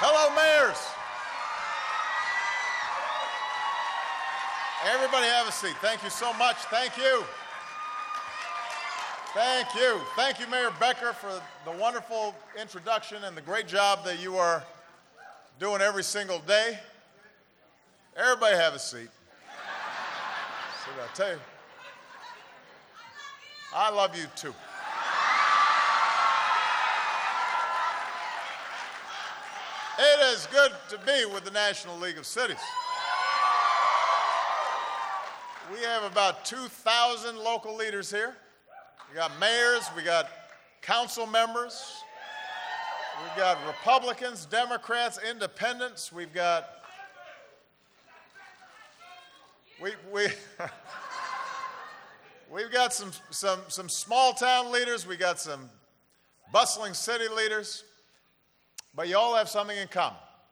Hello, mayors. Everybody have a seat. Thank you so much. Thank you. Thank you. Thank you, Mayor Becker, for the wonderful introduction and the great job that you are doing every single day. Everybody have a seat. See what I tell you? I love you too. It is good to be with the National League of Cities. We have about 2,000 local leaders here. We got mayors, we got council members, we've got Republicans, Democrats, independents, we've got we've got some small town leaders, we got some bustling city leaders, but you all have something in common.